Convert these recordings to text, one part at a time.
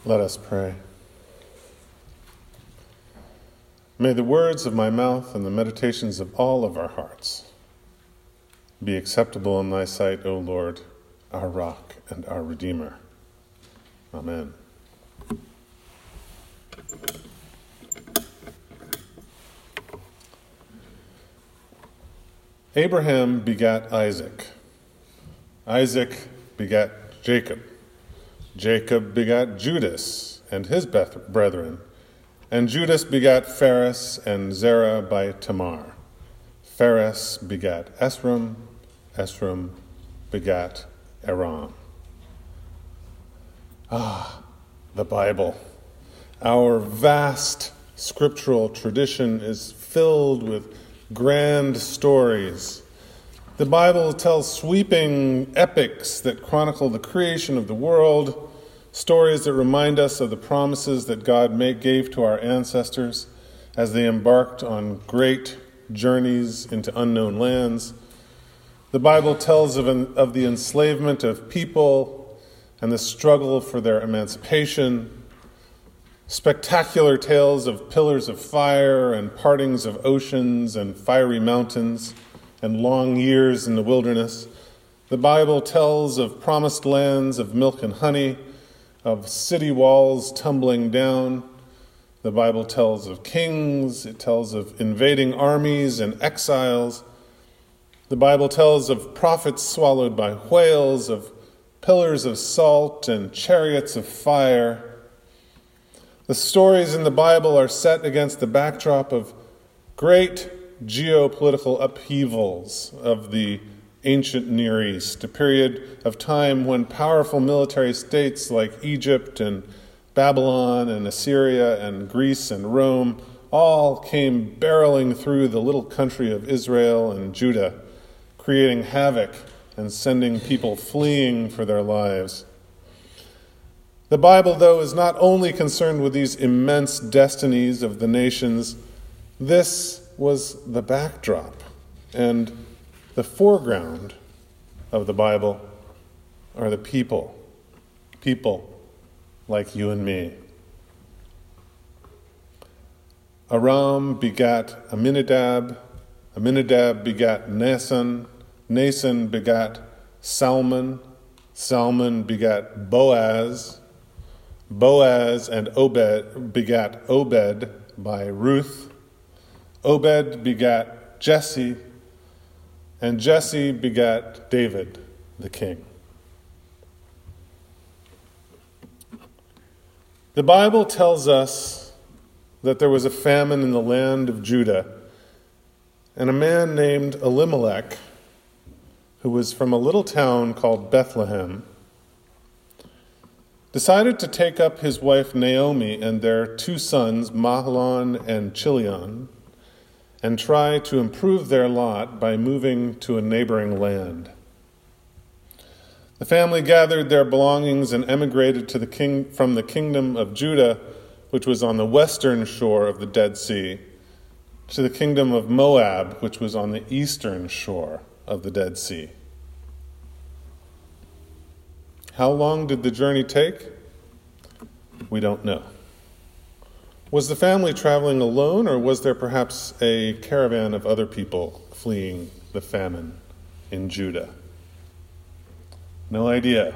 Let us pray. May the words of my mouth and the meditations of all of our hearts be acceptable in thy sight, O Lord, our rock and our Redeemer. Amen. Abraham begat Isaac. Isaac begat Jacob. Jacob begat Judas and his brethren. And Judas begat Phares and Zerah by Tamar. Phares begat Esrom. Esrom begat Aram. The Bible. Our vast scriptural tradition is filled with grand stories. The Bible tells sweeping epics that chronicle the creation of the world, stories that remind us of the promises that God gave to our ancestors as they embarked on great journeys into unknown lands. The Bible tells of the enslavement of people and the struggle for their emancipation, spectacular tales of pillars of fire and partings of oceans and fiery mountains and long years in the wilderness. The Bible tells of promised lands of milk and honey, of city walls tumbling down. The Bible tells of kings. It tells of invading armies and exiles. The Bible tells of prophets swallowed by whales, of pillars of salt and chariots of fire. The stories in the Bible are set against the backdrop of great geopolitical upheavals of the ancient Near East, a period of time when powerful military states like Egypt and Babylon and Assyria and Greece and Rome all came barreling through the little country of Israel and Judah, creating havoc and sending people fleeing for their lives. The Bible, though, is not only concerned with these immense destinies of the nations. This was the backdrop, and the foreground of the Bible are the people like you and me. Aram begat Aminadab. Aminadab begat Nason. Nason begat Salmon. Salmon begat Boaz. Boaz and Obed begat Obed by Ruth. Obed begat Jesse, and Jesse begat David, the king. The Bible tells us that there was a famine in the land of Judah, and a man named Elimelech, who was from a little town called Bethlehem, decided to take up his wife Naomi and their two sons, Mahlon and Chilion, and try to improve their lot by moving to a neighboring land. The family gathered their belongings and emigrated from the kingdom of Judah, which was on the western shore of the Dead Sea, to the kingdom of Moab, which was on the eastern shore of the Dead Sea. How long did the journey take? We don't know. Was the family traveling alone, or was there perhaps a caravan of other people fleeing the famine in Judah? No idea.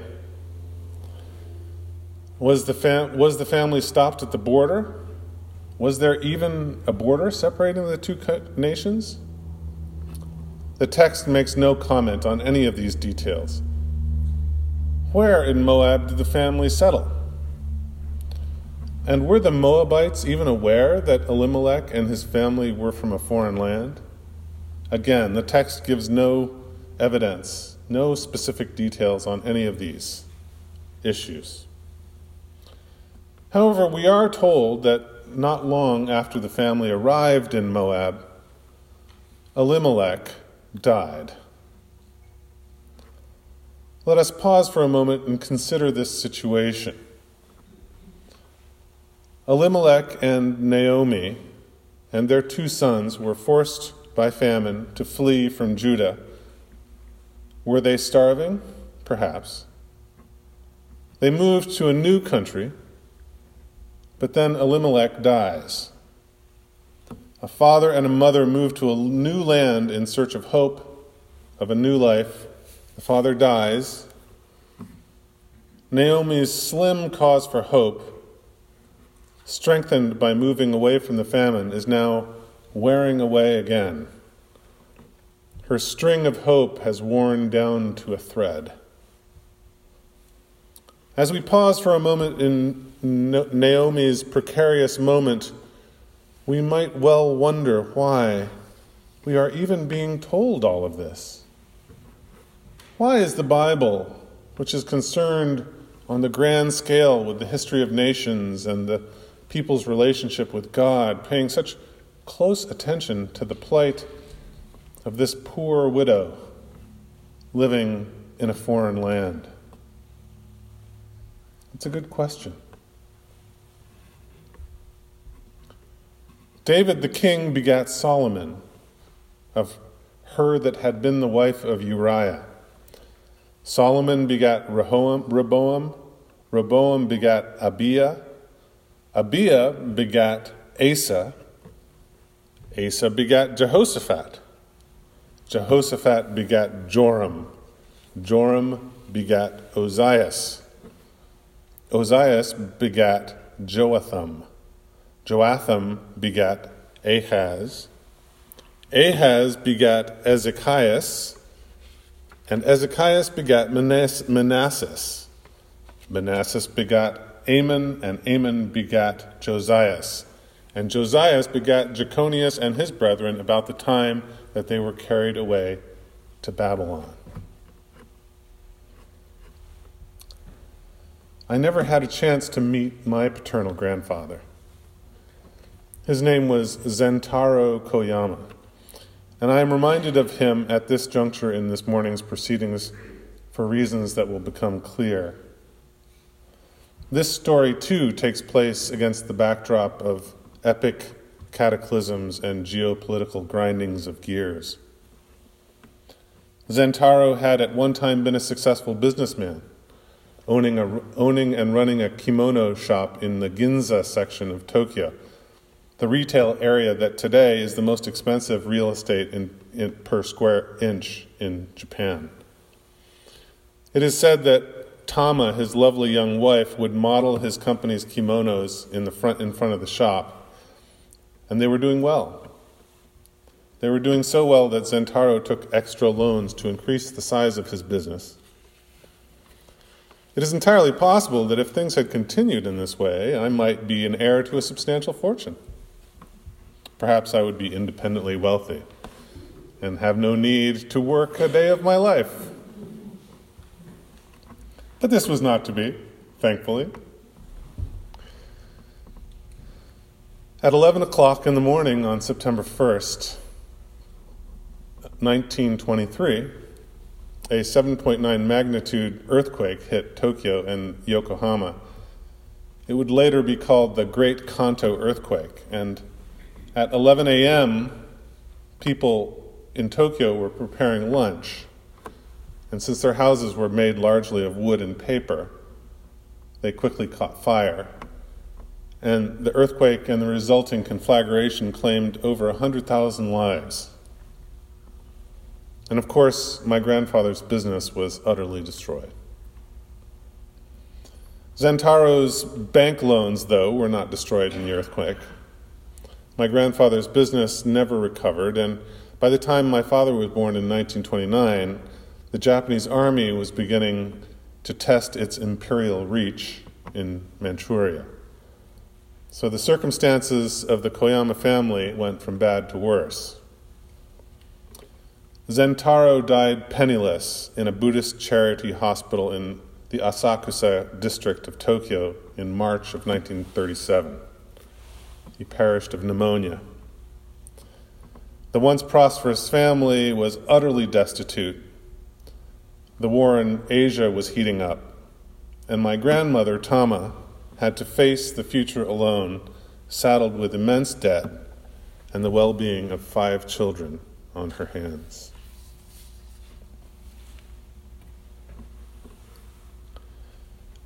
Was the family stopped at the border? Was there even a border separating the two nations? The text makes no comment on any of these details. Where in Moab did the family settle? And were the Moabites even aware that Elimelech and his family were from a foreign land? Again, the text gives no evidence, no specific details on any of these issues. However, we are told that not long after the family arrived in Moab, Elimelech died. Let us pause for a moment and consider this situation. Elimelech and Naomi and their two sons were forced by famine to flee from Judah. Were they starving? Perhaps. They moved to a new country, But then Elimelech dies. A father and a mother move to a new land in search of hope, of a new life. The father dies. Naomi's slim cause for hope, strengthened by moving away from the famine, is now wearing away again. Her string of hope has worn down to a thread. As we pause for a moment in Naomi's precarious moment, we might well wonder why we are even being told all of this. Why is the Bible, which is concerned on the grand scale with the history of nations and the people's relationship with God, paying such close attention to the plight of this poor widow living in a foreign land? It's a good question. David the king begat Solomon, of her that had been the wife of Uriah. Solomon begat Rehoboam. Rehoboam begat Abiah. Abiah begat Asa. Asa begat Jehoshaphat. Jehoshaphat begat Joram. Joram begat Ozias. Ozias begat Joatham. Joatham begat Ahaz. Ahaz begat Ezekias. And Ezekias begat Manasseh. Manasseh begat Amon, and Amon begat Josias. And Josias begat Jeconias and his brethren about the time that they were carried away to Babylon. I never had a chance to meet my paternal grandfather. His name was Zentaro Koyama, and I am reminded of him at this juncture in this morning's proceedings for reasons that will become clear. This story, too, takes place against the backdrop of epic cataclysms and geopolitical grindings of gears. Zentaro had at one time been a successful businessman, owning and running a kimono shop in the Ginza section of Tokyo, the retail area that today is the most expensive real estate per square inch in Japan. It is said that Tama, his lovely young wife, would model his company's kimonos in front of the shop, and they were doing well. They were doing so well that Zentaro took extra loans to increase the size of his business. It is entirely possible that if things had continued in this way, I might be an heir to a substantial fortune. Perhaps I would be independently wealthy and have no need to work a day of my life. But this was not to be, thankfully. At 11 o'clock in the morning on September 1st, 1923, a 7.9 magnitude earthquake hit Tokyo and Yokohama. It would later be called the Great Kanto Earthquake, and at 11 a.m., people in Tokyo were preparing lunch, and since their houses were made largely of wood and paper, they quickly caught fire, and the earthquake and the resulting conflagration claimed over 100,000 lives. And of course, my grandfather's business was utterly destroyed. Zentaro's bank loans, though, were not destroyed in the earthquake. My grandfather's business never recovered, and by the time my father was born in 1929, the Japanese army was beginning to test its imperial reach in Manchuria. So the circumstances of the Koyama family went from bad to worse. Zentaro died penniless in a Buddhist charity hospital in the Asakusa district of Tokyo in March of 1937. He perished of pneumonia. The once prosperous family was utterly destitute. The war in Asia was heating up, and my grandmother, Tama, had to face the future alone, saddled with immense debt and the well-being of 5 children on her hands.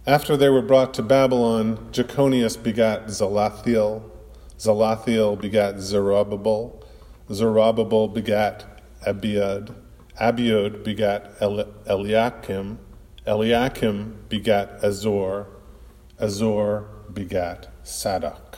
After they were brought to Babylon, Jeconias begat Zalathiel. Zalathiel begat Zerubbabel. Zerubbabel begat Abiud. Abiud begat Eliakim. Eliakim begat Azor. Azor begat Sadoc.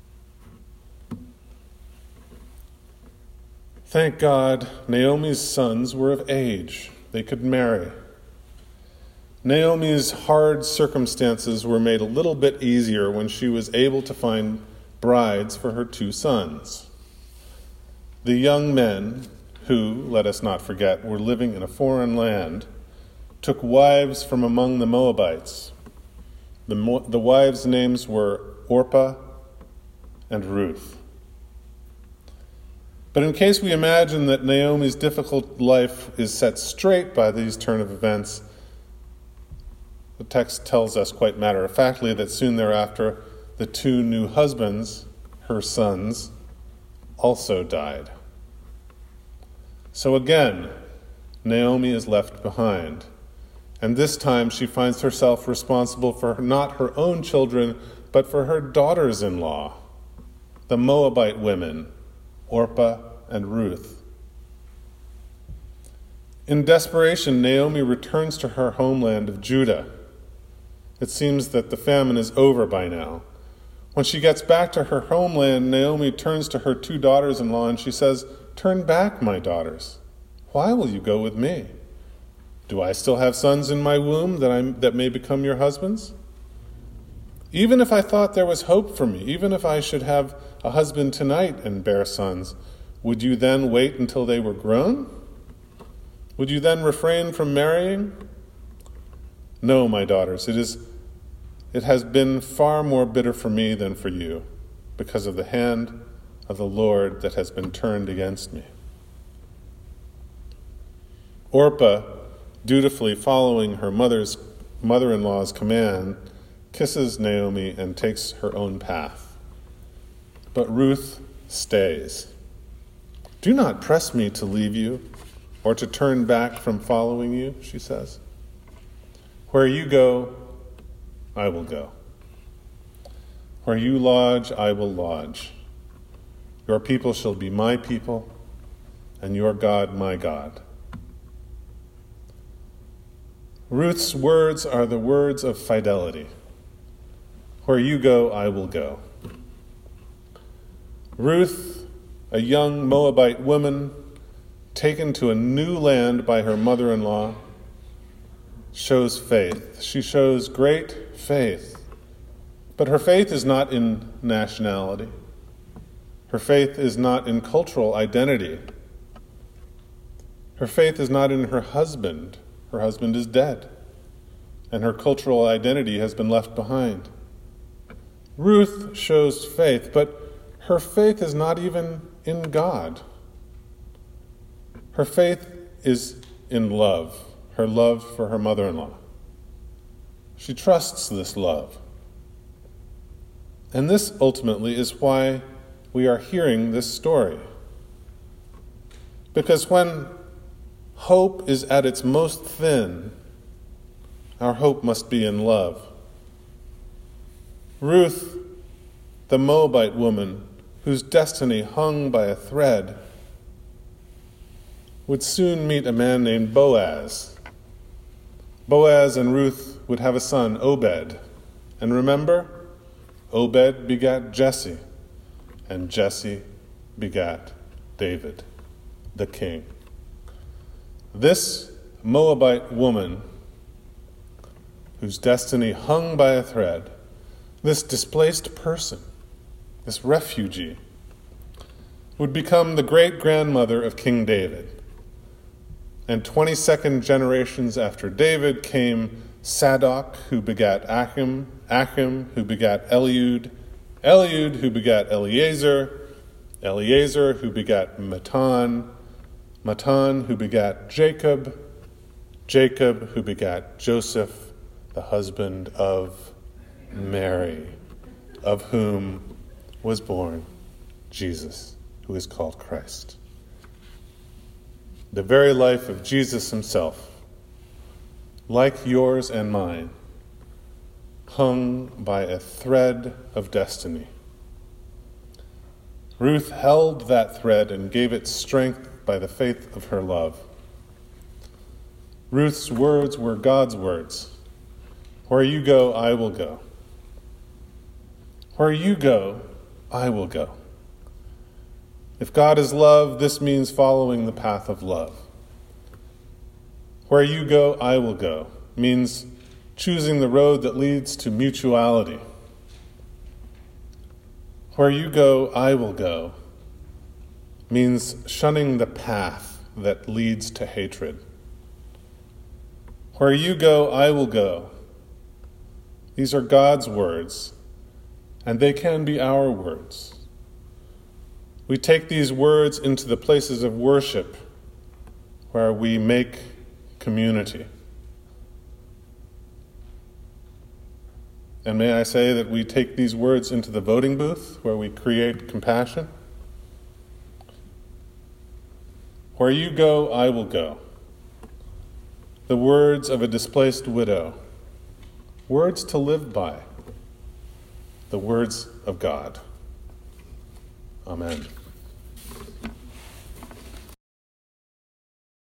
Thank God, Naomi's sons were of age. They could marry. Naomi's hard circumstances were made a little bit easier when she was able to find brides for her 2 sons. The young men who, let us not forget, were living in a foreign land, took wives from among the Moabites. The wives' names were Orpah and Ruth. But in case we imagine that Naomi's difficult life is set straight by these turn of events, the text tells us quite matter-of-factly that soon thereafter, the 2 new husbands, her sons, also died. So again, Naomi is left behind. And this time she finds herself responsible for not her own children, but for her daughters-in-law, the Moabite women, Orpah and Ruth. In desperation, Naomi returns to her homeland of Judah. It seems that the famine is over by now. When she gets back to her homeland, Naomi turns to her 2 daughters-in-law and she says, "Turn back, my daughters. Why will you go with me? Do I still have sons in my womb that may become your husbands? Even if I thought there was hope for me, even if I should have a husband tonight and bear sons, would you then wait until they were grown? Would you then refrain from marrying? No, my daughters, it has been far more bitter for me than for you, because of the hand of the Lord that has been turned against me." Orpah, dutifully following her mother-in-law's command, kisses Naomi and takes her own path. But Ruth stays. "Do not press me to leave you or to turn back from following you," she says. "Where you go, I will go. Where you lodge, I will lodge. Your people shall be my people, and your God my God." Ruth's words are the words of fidelity. Where you go, I will go. Ruth, a young Moabite woman, taken to a new land by her mother-in-law, shows faith. She shows great faith. But her faith is not in nationality. Her faith is not in cultural identity. Her faith is not in her husband. Her husband is dead, and her cultural identity has been left behind. Ruth shows faith, but her faith is not even in God. Her faith is in love, her love for her mother-in-law. She trusts this love. And this ultimately is why we are hearing this story. Because when hope is at its most thin, our hope must be in love. Ruth, the Moabite woman, whose destiny hung by a thread, would soon meet a man named Boaz. Boaz and Ruth would have a son, Obed. And remember, Obed begat Jesse, and Jesse begat David, the king. This Moabite woman, whose destiny hung by a thread, this displaced person, this refugee, would become the great-grandmother of King David. And 22nd generations after David came Sadoc, who begat Achim, Achim, who begat Eliud, Eliud, who begat Eleazar, Eleazar, who begat Matan, Matan, who begat Jacob, Jacob, who begat Joseph, the husband of Mary, of whom was born Jesus, who is called Christ. The very life of Jesus himself, like yours and mine, hung by a thread of destiny. Ruth held that thread and gave it strength by the faith of her love. Ruth's words were God's words. Where you go, I will go. Where you go, I will go. If God is love, this means following the path of love. Where you go, I will go means choosing the road that leads to mutuality. Where you go, I will go means shunning the path that leads to hatred. Where you go, I will go. These are God's words, and they can be our words. We take these words into the places of worship where we make community. And may I say that we take these words into the voting booth where we create compassion? Where you go, I will go. The words of a displaced widow. Words to live by. The words of God. Amen.